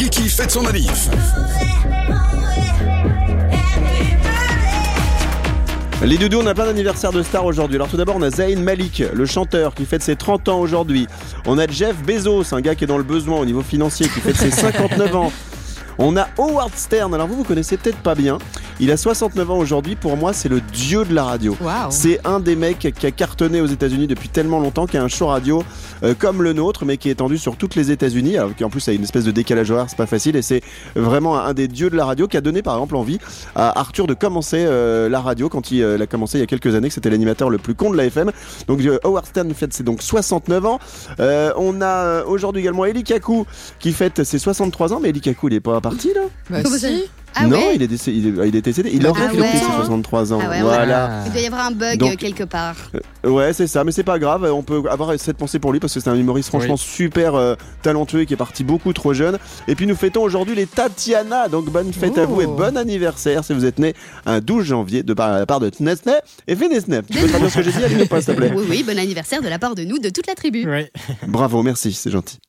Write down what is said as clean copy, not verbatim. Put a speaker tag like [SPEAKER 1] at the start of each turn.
[SPEAKER 1] Kiki fête son manif.
[SPEAKER 2] Les doudous, on a plein d'anniversaires de stars aujourd'hui. Alors tout d'abord, on a Zayn Malik, le chanteur, qui fête ses 30 ans aujourd'hui. On a Jeff Bezos, un gars qui est dans le besoin au niveau financier, qui fête ses 59 ans. On a Howard Stern, alors vous connaissez peut-être pas bien. Il a 69 ans aujourd'hui, pour moi c'est le dieu de la radio.
[SPEAKER 3] Wow.
[SPEAKER 2] C'est un des mecs qui a cartonné aux États-Unis depuis tellement longtemps, qui a un show radio comme le nôtre, mais qui est étendu sur toutes les États-Unis, alors qu'en plus a une espèce de décalage horaire, c'est pas facile, et c'est vraiment un des dieux de la radio qui a donné par exemple envie à Arthur de commencer la radio quand il a commencé il y a quelques années, que c'était l'animateur le plus con de la FM. Donc Howard Stern fête ses donc 69 ans. On a aujourd'hui également Eli Kaku qui fête ses 63 ans, mais Eli Kaku il est pas parti là.
[SPEAKER 3] Bah
[SPEAKER 4] Comment
[SPEAKER 3] si.
[SPEAKER 4] ça Ah
[SPEAKER 2] non,
[SPEAKER 4] ouais.
[SPEAKER 2] il est décédé. Il aurait fêté ses 63 ans.
[SPEAKER 4] Ah ouais,
[SPEAKER 2] voilà.
[SPEAKER 4] Il doit y avoir un bug
[SPEAKER 2] Donc,
[SPEAKER 4] quelque part.
[SPEAKER 2] Ouais, c'est ça, mais c'est pas grave. On peut avoir cette pensée pour lui parce que c'est un humoriste franchement super talentueux et qui est parti beaucoup trop jeune. Et puis nous fêtons aujourd'hui les Tatiana. Donc bonne fête à vous et bon anniversaire si vous êtes né un 12 janvier de la part de Tnesne et Finesne. Tu peux traduire ce que j'ai dit, Aline, ou pas, s'il te plaît?
[SPEAKER 4] Oui, bon anniversaire de la part de nous, de toute la tribu.
[SPEAKER 3] Ouais.
[SPEAKER 2] Bravo, merci, c'est gentil.